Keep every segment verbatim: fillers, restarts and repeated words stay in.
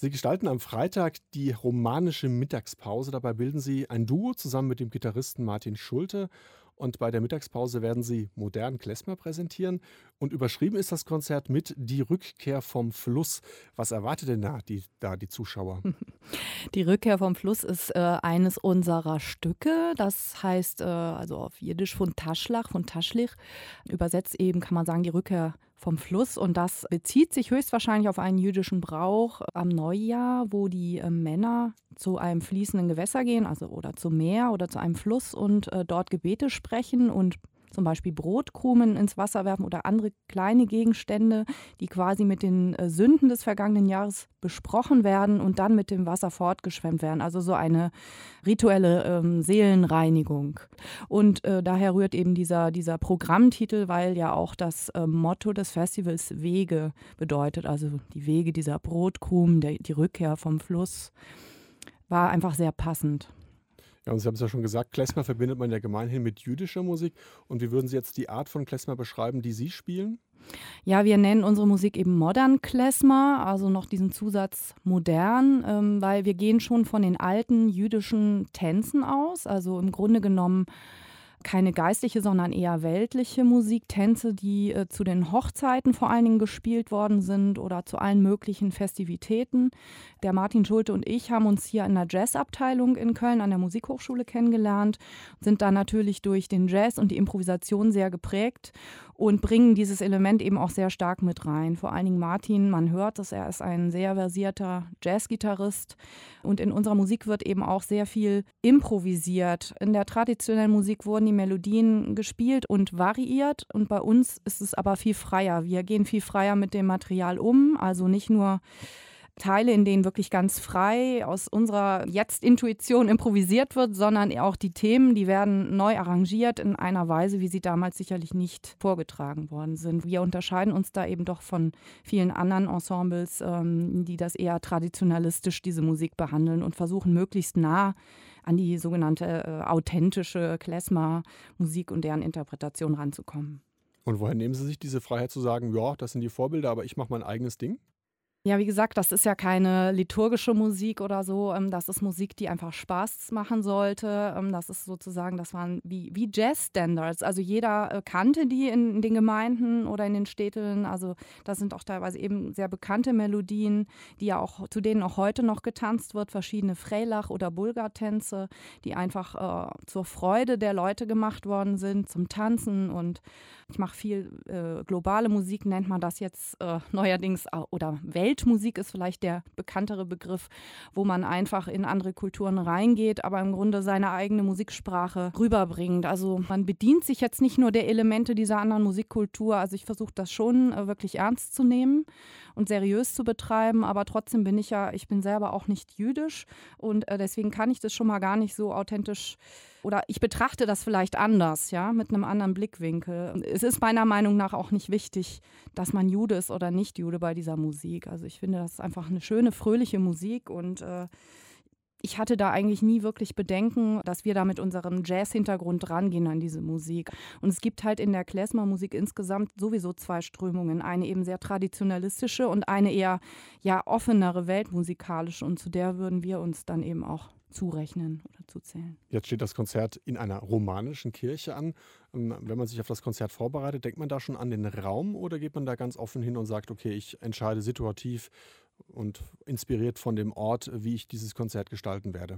Sie gestalten am Freitag die romanische Mittagspause. Dabei bilden Sie ein Duo zusammen mit dem Gitarristen Martin Schulte. Und bei der Mittagspause werden Sie modernen Klezmer präsentieren. Und überschrieben ist das Konzert mit Die Rückkehr vom Fluss. Was erwartet denn da die, da die Zuschauer? Die Rückkehr vom Fluss ist äh, eines unserer Stücke. Das heißt, äh, also auf Jiddisch von Taschlach, von Taschlich. Übersetzt eben kann man sagen, die Rückkehr vom Fluss. Und das bezieht sich höchstwahrscheinlich auf einen jüdischen Brauch am Neujahr, wo die äh, Männer zu einem fließenden Gewässer gehen, also oder zum Meer oder zu einem Fluss und äh, dort Gebete sprechen und zum Beispiel Brotkrumen ins Wasser werfen oder andere kleine Gegenstände, die quasi mit den äh, Sünden des vergangenen Jahres besprochen werden und dann mit dem Wasser fortgeschwemmt werden. Also so eine rituelle ähm, Seelenreinigung. Und äh, daher rührt eben dieser, dieser Programmtitel, weil ja auch das äh, Motto des Festivals Wege bedeutet. Also die Wege dieser Brotkrumen, der, die Rückkehr vom Fluss, war einfach sehr passend. Ja, und Sie haben es ja schon gesagt, Klezmer verbindet man ja gemeinhin mit jüdischer Musik. Und wie würden Sie jetzt die Art von Klezmer beschreiben, die Sie spielen? Ja, wir nennen unsere Musik eben Modern Klezmer, also noch diesen Zusatz modern, ähm, weil wir gehen schon von den alten jüdischen Tänzen aus. Also im Grunde genommen keine geistliche, sondern eher weltliche Musik, Tänze, die äh, zu den Hochzeiten vor allen Dingen gespielt worden sind oder zu allen möglichen Festivitäten. Der Martin Schulte und ich haben uns hier in der Jazzabteilung in Köln an der Musikhochschule kennengelernt, sind da natürlich durch den Jazz und die Improvisation sehr geprägt und bringen dieses Element eben auch sehr stark mit rein. Vor allen Dingen Martin, man hört dass er ist ein sehr versierter Jazzgitarrist und in unserer Musik wird eben auch sehr viel improvisiert. In der traditionellen Musik wurden die Melodien gespielt und variiert und bei uns ist es aber viel freier. Wir gehen viel freier mit dem Material um, also nicht nur Teile, in denen wirklich ganz frei aus unserer Jetzt-Intuition improvisiert wird, sondern auch die Themen, die werden neu arrangiert in einer Weise, wie sie damals sicherlich nicht vorgetragen worden sind. Wir unterscheiden uns da eben doch von vielen anderen Ensembles, ähm, die das eher traditionalistisch, diese Musik behandeln und versuchen, möglichst nah an die sogenannte äh, authentische Klezmer-Musik und deren Interpretation ranzukommen. Und woher nehmen Sie sich diese Freiheit zu sagen, ja, das sind die Vorbilder, aber ich mache mein eigenes Ding? Ja, wie gesagt, das ist ja keine liturgische Musik oder so. Ähm, das ist Musik, die einfach Spaß machen sollte. Ähm, das ist sozusagen, das waren wie, wie Jazz-Standards. Also jeder äh, kannte die in, in den Gemeinden oder in den Städten. Also das sind auch teilweise eben sehr bekannte Melodien, die ja auch, zu denen auch heute noch getanzt wird. Verschiedene Freilach- oder Bulgar-Tänze, die einfach äh, zur Freude der Leute gemacht worden sind, zum Tanzen. Und ich mache viel äh, globale Musik, nennt man das jetzt äh, neuerdings, äh, oder Weltmusik ist vielleicht der bekanntere Begriff, wo man einfach in andere Kulturen reingeht, aber im Grunde seine eigene Musiksprache rüberbringt. Also man bedient sich jetzt nicht nur der Elemente dieser anderen Musikkultur. Also ich versuche das schon äh, wirklich ernst zu nehmen und seriös zu betreiben, aber trotzdem bin ich ja, ich bin selber auch nicht jüdisch und äh, deswegen kann ich das schon mal gar nicht so authentisch oder ich betrachte das vielleicht anders, ja, mit einem anderen Blickwinkel. Es ist meiner Meinung nach auch nicht wichtig, dass man Jude ist oder nicht Jude bei dieser Musik. Also ich finde, das ist einfach eine schöne, fröhliche Musik und äh, ich hatte da eigentlich nie wirklich Bedenken, dass wir da mit unserem Jazz-Hintergrund rangehen an diese Musik. Und es gibt halt in der Klezmer-Musik insgesamt sowieso zwei Strömungen. Eine eben sehr traditionalistische und eine eher ja, offenere weltmusikalische. Und zu der würden wir uns dann eben auch zurechnen oder zuzählen. Jetzt steht das Konzert in einer romanischen Kirche an. Ähm, Wenn man sich auf das Konzert vorbereitet, denkt man da schon an den Raum oder geht man da ganz offen hin und sagt, okay, ich entscheide situativ und inspiriert von dem Ort, wie ich dieses Konzert gestalten werde?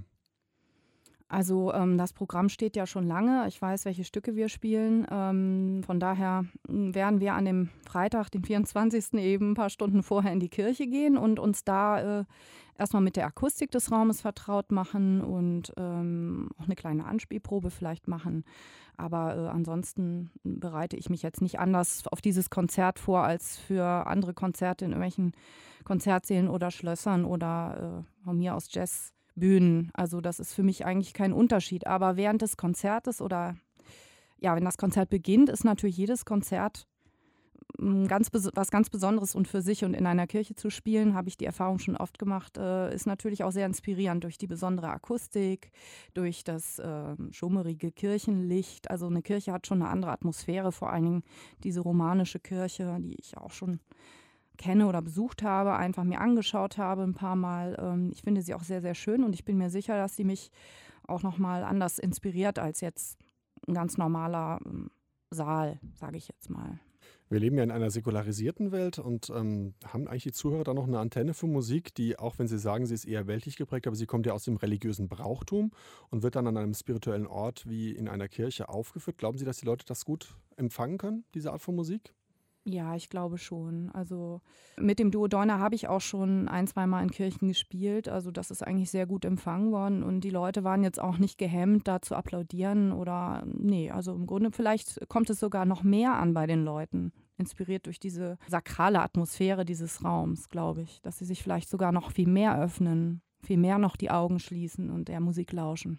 Also ähm, das Programm steht ja schon lange. Ich weiß, welche Stücke wir spielen. Ähm, von daher m, werden wir an dem Freitag, den vierundzwanzigsten eben ein paar Stunden vorher in die Kirche gehen und uns da äh, erstmal mit der Akustik des Raumes vertraut machen und ähm, auch eine kleine Anspielprobe vielleicht machen. Aber äh, ansonsten bereite ich mich jetzt nicht anders auf dieses Konzert vor als für andere Konzerte in irgendwelchen Konzertsälen oder Schlössern oder äh, von mir aus Jazz. Bühnen. Also das ist für mich eigentlich kein Unterschied. Aber während des Konzertes oder ja, wenn das Konzert beginnt, ist natürlich jedes Konzert mm, ganz, bes- was ganz Besonderes und für sich. Und in einer Kirche zu spielen, habe ich die Erfahrung schon oft gemacht, äh, ist natürlich auch sehr inspirierend durch die besondere Akustik, durch das äh, schummerige Kirchenlicht. Also eine Kirche hat schon eine andere Atmosphäre, vor allen Dingen diese romanische Kirche, die ich auch schon kenne oder besucht habe, einfach mir angeschaut habe ein paar Mal. Ähm, ich finde sie auch sehr, sehr schön und ich bin mir sicher, dass sie mich auch noch mal anders inspiriert als jetzt ein ganz normaler, ähm, Saal, sage ich jetzt mal. Wir leben ja in einer säkularisierten Welt und ähm, haben eigentlich die Zuhörer da noch eine Antenne für Musik, die, auch wenn Sie sagen, sie ist eher weltlich geprägt, aber sie kommt ja aus dem religiösen Brauchtum und wird dann an einem spirituellen Ort wie in einer Kirche aufgeführt. Glauben Sie, dass die Leute das gut empfangen können, diese Art von Musik? Ja, ich glaube schon. Also, mit dem Duo Doina habe ich auch schon ein zweimal in Kirchen gespielt. Also, das ist eigentlich sehr gut empfangen worden und die Leute waren jetzt auch nicht gehemmt, da zu applaudieren oder nee, also im Grunde vielleicht kommt es sogar noch mehr an bei den Leuten, inspiriert durch diese sakrale Atmosphäre dieses Raums, glaube ich, dass sie sich vielleicht sogar noch viel mehr öffnen, viel mehr noch die Augen schließen und der Musik lauschen.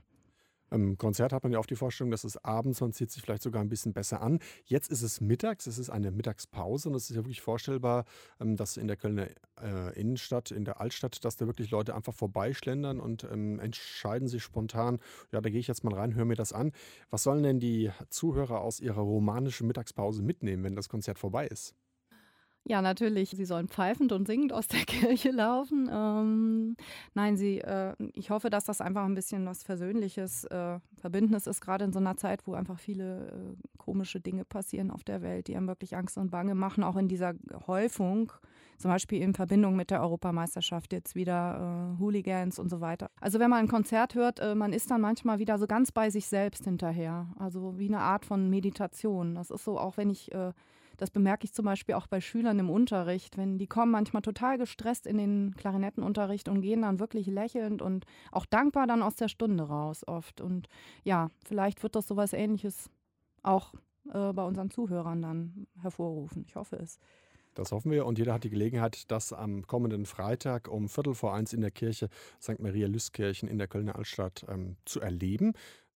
Im Konzert hat man ja oft die Vorstellung, dass es abends, man zieht sich vielleicht sogar ein bisschen besser an. Jetzt ist es mittags, es ist eine Mittagspause und es ist ja wirklich vorstellbar, ähm, dass in der Kölner äh, Innenstadt, in der Altstadt, dass da wirklich Leute einfach vorbeischlendern und ähm, entscheiden sich spontan, ja, da gehe ich jetzt mal rein, höre mir das an. Was sollen denn die Zuhörer aus ihrer romanischen Mittagspause mitnehmen, wenn das Konzert vorbei ist? Ja, natürlich. Sie sollen pfeifend und singend aus der Kirche laufen. Ähm, nein, sie, äh, ich hoffe, dass das einfach ein bisschen was Versöhnliches, äh, Verbindendes ist, gerade in so einer Zeit, wo einfach viele äh, komische Dinge passieren auf der Welt, die einem wirklich Angst und Bange machen, auch in dieser Häufung, zum Beispiel in Verbindung mit der Europameisterschaft jetzt wieder äh, Hooligans und so weiter. Also wenn man ein Konzert hört, äh, man ist dann manchmal wieder so ganz bei sich selbst hinterher. Also wie eine Art von Meditation. Das ist so, auch wenn ich äh, das bemerke ich zum Beispiel auch bei Schülern im Unterricht, wenn die kommen manchmal total gestresst in den Klarinettenunterricht und gehen dann wirklich lächelnd und auch dankbar dann aus der Stunde raus oft. Und ja, vielleicht wird das sowas Ähnliches auch äh, bei unseren Zuhörern dann hervorrufen. Ich hoffe es. Das hoffen wir und jeder hat die Gelegenheit, das am kommenden Freitag um Viertel vor eins in der Kirche Sankt Maria Lystkirchen in der Kölner Altstadt ähm, zu erleben.